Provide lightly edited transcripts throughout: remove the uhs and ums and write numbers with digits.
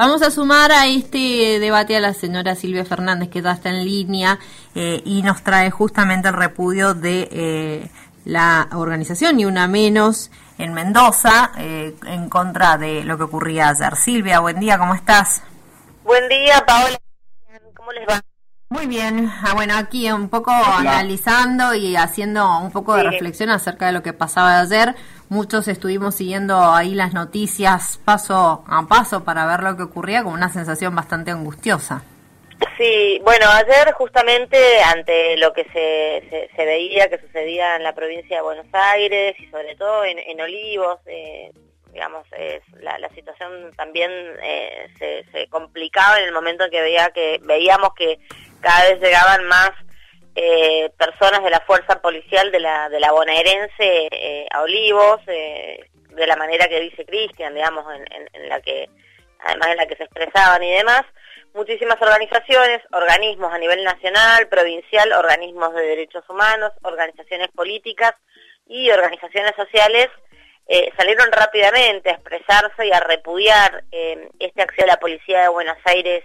Vamos a sumar a este debate a la señora Silvia Fernández, que ya está en línea y nos trae justamente el repudio de la organización Ni Una Menos en Mendoza en contra de lo que ocurría ayer. Silvia, buen día, ¿cómo estás? Buen día, Paola. ¿Cómo les va? Muy bien. Bueno, aquí un poco analizando y haciendo un poco de reflexión acerca de lo que pasaba ayer. Muchos estuvimos siguiendo ahí las noticias paso a paso para ver lo que ocurría, con una sensación bastante angustiosa. Sí, bueno, ayer justamente ante lo que se veía que sucedía en la provincia de Buenos Aires y sobre todo en Olivos, digamos, la situación también se complicaba en el momento en que veíamos que cada vez llegaban más personas de la fuerza policial de la bonaerense a Olivos, de la manera que dice Cristian, digamos, en la que, además en la que se expresaban y demás. Muchísimas organizaciones, organismos a nivel nacional, provincial, organismos de derechos humanos, organizaciones políticas y organizaciones sociales salieron rápidamente a expresarse y a repudiar este acción de la policía de Buenos Aires,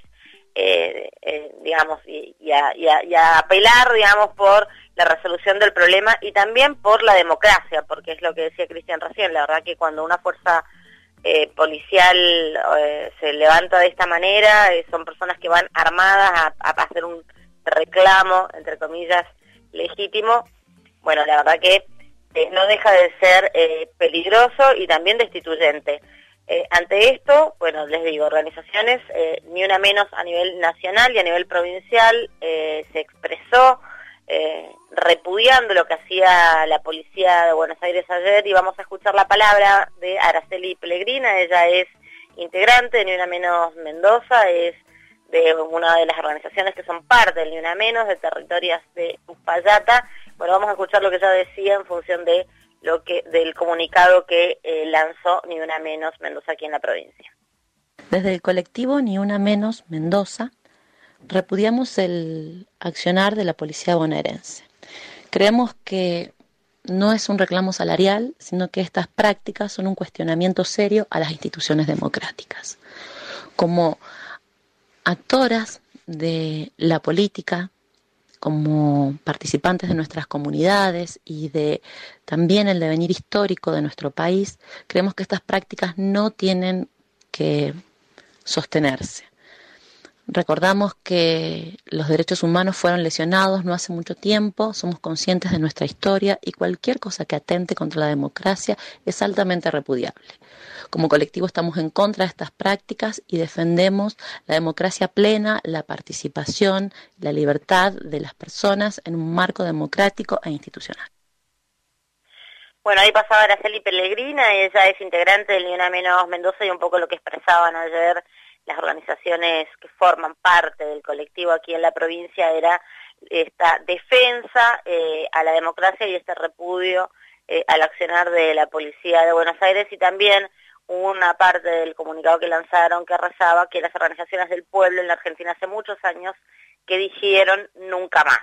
digamos, y a apelar, digamos, por la resolución del problema y también por la democracia, porque es lo que decía Cristian recién. La verdad que cuando una fuerza policial se levanta de esta manera, son personas que van armadas a hacer un reclamo, entre comillas, legítimo. Bueno, la verdad que no deja de ser peligroso y también destituyente. Ante esto, bueno, les digo, organizaciones, Ni Una Menos a nivel nacional y a nivel provincial, se expresó repudiando lo que hacía la policía de Buenos Aires ayer, y vamos a escuchar la palabra de Araceli Pellegrina. Ella es integrante de Ni Una Menos Mendoza, es de una de las organizaciones que son parte del Ni Una Menos, de Territorios de Uspallata. Bueno, vamos a escuchar lo que ella decía en función de del comunicado que lanzó Ni Una Menos Mendoza aquí en la provincia. Desde el colectivo Ni Una Menos Mendoza repudiamos el accionar de la policía bonaerense. Creemos que no es un reclamo salarial, sino que estas prácticas son un cuestionamiento serio a las instituciones democráticas. Como actoras de la política, como participantes de nuestras comunidades y de también el devenir histórico de nuestro país, creemos que estas prácticas no tienen que sostenerse. Recordamos que los derechos humanos fueron lesionados no hace mucho tiempo, somos conscientes de nuestra historia y cualquier cosa que atente contra la democracia es altamente repudiable. Como colectivo estamos en contra de estas prácticas y defendemos la democracia plena, la participación, la libertad de las personas en un marco democrático e institucional. Bueno, ahí pasaba Araceli Pellegrina, ella es integrante del Ni Una Menos Mendoza, y un poco lo que expresaban ayer las organizaciones que forman parte del colectivo aquí en la provincia era esta defensa a la democracia y este repudio al accionar de la policía de Buenos Aires, y también una parte del comunicado que lanzaron que rezaba que las organizaciones del pueblo en la Argentina hace muchos años que dijeron nunca más.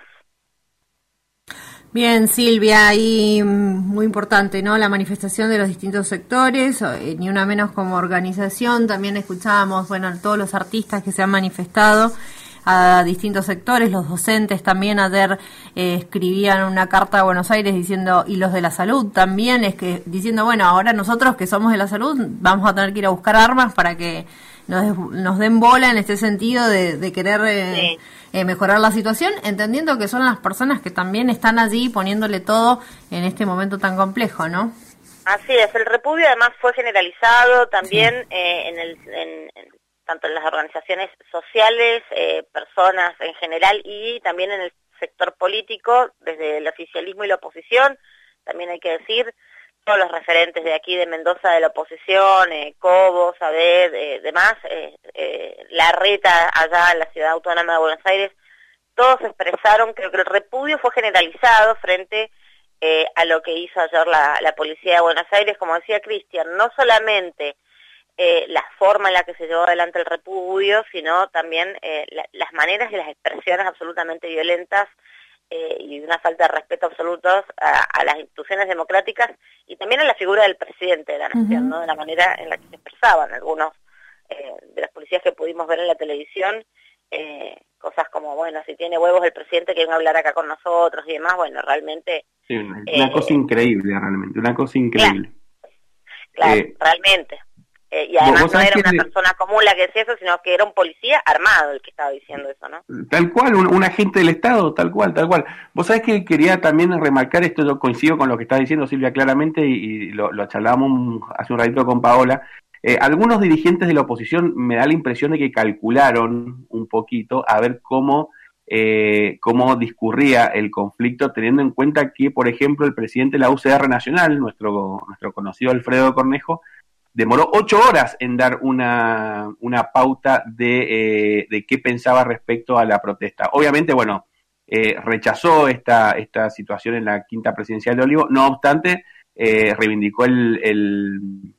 Bien, Silvia, y muy importante, ¿no?, la manifestación de los distintos sectores, Ni Una Menos como organización. También escuchábamos, bueno, todos los artistas que se han manifestado a distintos sectores, los docentes también ayer escribían una carta a Buenos Aires diciendo, y los de la salud también, diciendo, bueno, ahora nosotros que somos de la salud vamos a tener que ir a buscar armas para que nos den bola en este sentido de querer mejorar la situación, entendiendo que son las personas que también están allí poniéndole todo en este momento tan complejo, ¿no? Así es, el repudio además fue generalizado también tanto en las organizaciones sociales, personas en general, y también en el sector político, desde el oficialismo y la oposición. También hay que decir, todos los referentes de aquí de Mendoza de la oposición, Cobos, Saavedra, demás, Larreta allá en la ciudad autónoma de Buenos Aires, todos expresaron, creo que el repudio fue generalizado frente a lo que hizo ayer la policía de Buenos Aires. Como decía Cristian, no solamente la forma en la que se llevó adelante el repudio, sino también las maneras y las expresiones absolutamente violentas y una falta de respeto absolutos a las instituciones democráticas y también a la figura del presidente de la nación, ¿no?, de la manera en la que se expresaban algunos de los policías que pudimos ver en la televisión, cosas como, bueno, si tiene huevos el presidente que venga a hablar acá con nosotros y demás, bueno, realmente... Sí, una cosa increíble, realmente, una cosa increíble. Claro, realmente. Y además no era una persona común la que decía eso, sino que era un policía armado el que estaba diciendo eso, ¿no? Tal cual, un agente del Estado, tal cual, tal cual. Vos sabés que quería también remarcar esto, yo coincido con lo que está diciendo Silvia claramente, y lo charlábamos hace un ratito con Paola. Algunos dirigentes de la oposición me da la impresión de que calcularon un poquito a ver cómo discurría el conflicto, teniendo en cuenta que, por ejemplo, el presidente de la UCR Nacional, nuestro conocido Alfredo Cornejo, demoró 8 horas en dar una pauta de qué pensaba respecto a la protesta. Obviamente, bueno, rechazó esta situación en la quinta presidencial de Olivos, no obstante, reivindicó el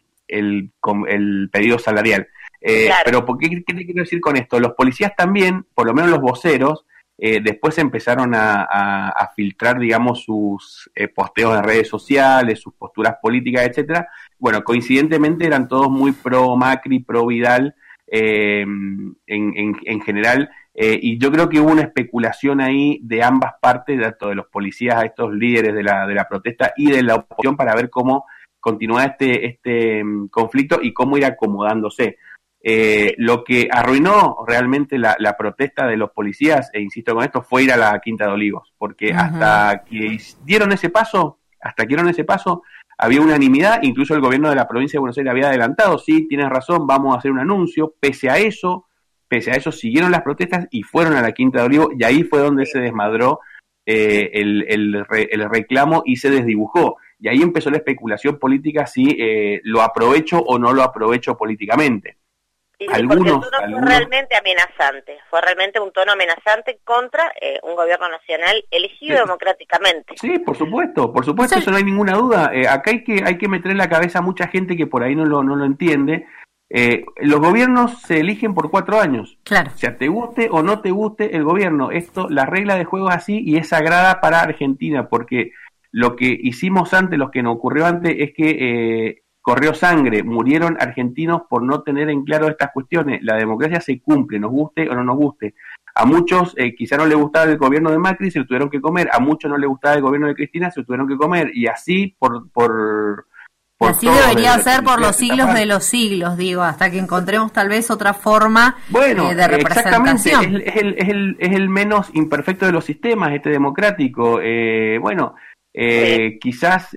pedido salarial. Claro. Pero ¿qué quiero decir con esto? Los policías también, por lo menos los voceros, después empezaron a filtrar, digamos, sus posteos en redes sociales, sus posturas políticas, etcétera. Bueno, coincidentemente eran todos muy pro Macri, pro Vidal, en general, y yo creo que hubo una especulación ahí de ambas partes, tanto de los policías a estos líderes de la protesta y de la oposición, para ver cómo continuar este conflicto y cómo ir acomodándose. Lo que arruinó realmente la protesta de los policías, e insisto con esto, fue ir a la Quinta de Olivos, porque hasta que dieron ese paso, había unanimidad, incluso el gobierno de la provincia de Buenos Aires había adelantado, sí, tienes razón, vamos a hacer un anuncio. Pese a eso siguieron las protestas y fueron a la Quinta de Olivos, y ahí fue donde se desmadró el reclamo y se desdibujó. Y ahí empezó la especulación política, si lo aprovecho o no lo aprovecho políticamente. Sí, porque el tono fue realmente amenazante, fue realmente un tono amenazante contra un gobierno nacional elegido democráticamente. Sí, por supuesto, sí. Eso no hay ninguna duda. Acá hay que meter en la cabeza a mucha gente que por ahí no lo entiende. Los gobiernos se eligen por 4 años. Claro. O sea, te guste o no te guste el gobierno, la regla de juego es así y es sagrada para Argentina, porque lo que hicimos antes, lo que nos ocurrió antes, es que corrió sangre, murieron argentinos por no tener en claro estas cuestiones. La democracia se cumple, nos guste o no nos guste. A muchos quizá no les gustaba el gobierno de Macri, se lo tuvieron que comer. A muchos no les gustaba el gobierno de Cristina, se lo tuvieron que comer. Y así así debería ser por los siglos de los siglos, digo, hasta que encontremos tal vez otra forma de representación. Exactamente, es el menos imperfecto de los sistemas, democrático. Quizás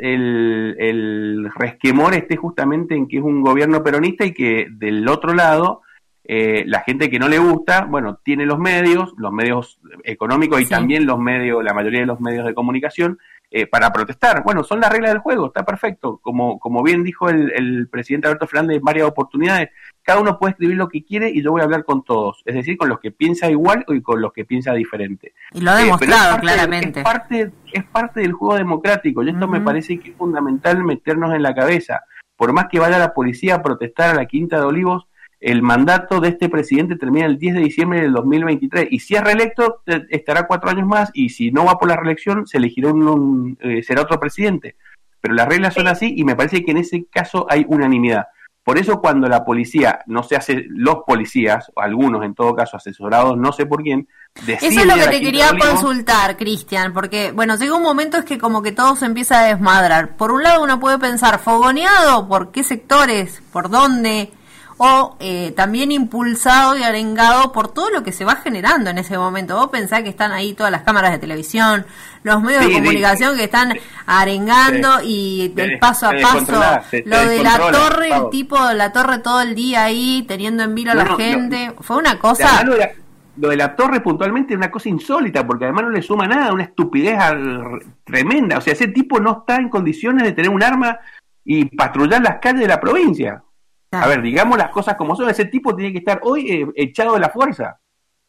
el resquemor esté justamente en que es un gobierno peronista y que del otro lado la gente que no le gusta, tiene los medios económicos y también la mayoría de los medios de comunicación para protestar. Son las reglas del juego, está perfecto. Como bien dijo el presidente Alberto Fernández en varias oportunidades, cada uno puede escribir lo que quiere y yo voy a hablar con todos, es decir, con los que piensa igual y con los que piensa diferente. Y lo ha demostrado claramente. Es parte del juego democrático, y esto me parece que es fundamental meternos en la cabeza. Por más que vaya la policía a protestar a la Quinta de Olivos, el mandato de este presidente termina el 10 de diciembre del 2023, y si es reelecto estará 4 años más, y si no va por la reelección se elegirá será otro presidente. Pero las reglas son así, y me parece que en ese caso hay unanimidad. Por eso cuando la policía, los policías, o algunos en todo caso asesorados, no sé por quién, deciden... Eso es lo que te quería consultar, Cristian, porque, llega un momento es que como que todo se empieza a desmadrar. Por un lado uno puede pensar, ¿fogoneado por qué sectores? ¿Por dónde? O también impulsado y arengado por todo lo que se va generando en ese momento. Vos pensás que están ahí todas las cámaras de televisión, los medios de comunicación que están arengando y el paso a paso, lo de la torre, el tipo de la torre todo el día ahí teniendo en vilo a la gente, fue una cosa... Lo de la torre puntualmente es una cosa insólita, porque además no le suma nada, una estupidez tremenda. O sea, ese tipo no está en condiciones de tener un arma y patrullar las calles de la provincia. A ver, digamos las cosas como son. Ese tipo tiene que estar hoy echado de la fuerza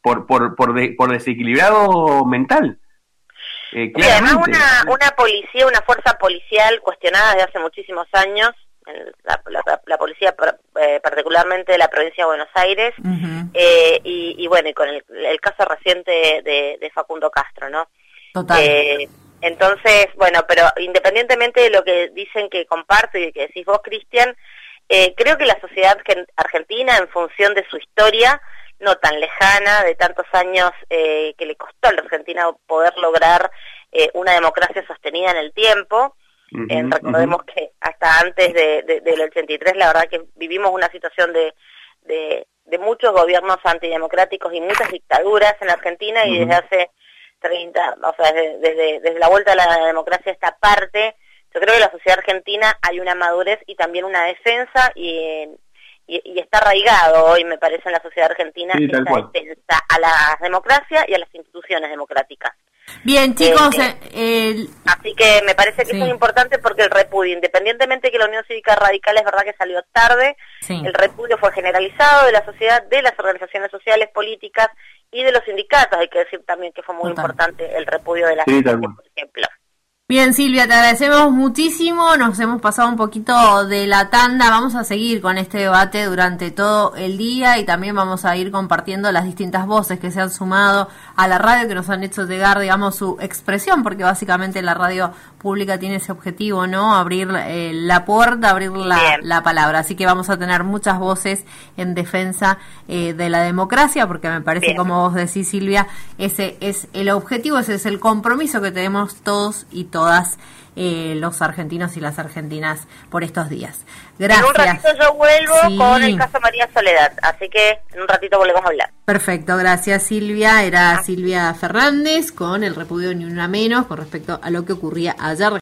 por desequilibrado mental. Además una fuerza policial cuestionada desde hace muchísimos años, la policía particularmente de la provincia de Buenos Aires, y con el caso reciente de Facundo Castro, ¿no? Total. Entonces, pero independientemente de lo que dicen que comparte y que decís vos, Cristian, Creo que la sociedad argentina, en función de su historia, no tan lejana, de tantos años que le costó a la Argentina poder lograr una democracia sostenida en el tiempo. Recordemos que hasta antes del 83, la verdad que vivimos una situación de muchos gobiernos antidemocráticos y muchas dictaduras en la Argentina, y desde hace 30, o sea, desde la vuelta a la democracia esta parte, yo creo que en la sociedad argentina hay una madurez y también una defensa, y está arraigado hoy, me parece, en la sociedad argentina, esta defensa a la democracia y a las instituciones democráticas. Bien, chicos, así que me parece que eso es importante, porque el repudio, independientemente de que la Unión Cívica Radical es verdad que salió tarde, el repudio fue generalizado de la sociedad, de las organizaciones sociales, políticas y de los sindicatos. Hay que decir también que fue muy importante el repudio de la gente, por ejemplo. Bien, Silvia, te agradecemos muchísimo, nos hemos pasado un poquito de la tanda, vamos a seguir con este debate durante todo el día, y también vamos a ir compartiendo las distintas voces que se han sumado a la radio, que nos han hecho llegar, digamos, su expresión, porque básicamente la radio pública tiene ese objetivo, ¿no? Abrir la puerta, abrir la palabra, así que vamos a tener muchas voces en defensa de la democracia, porque me parece, como vos decís, Silvia, ese es el objetivo, ese es el compromiso que tenemos todos y todas los argentinos y las argentinas por estos días. Gracias. En un ratito yo vuelvo con el caso María Soledad, así que en un ratito volvemos a hablar. Perfecto, gracias, Silvia. Era Silvia Fernández con el repudio Ni Una Menos con respecto a lo que ocurría ayer.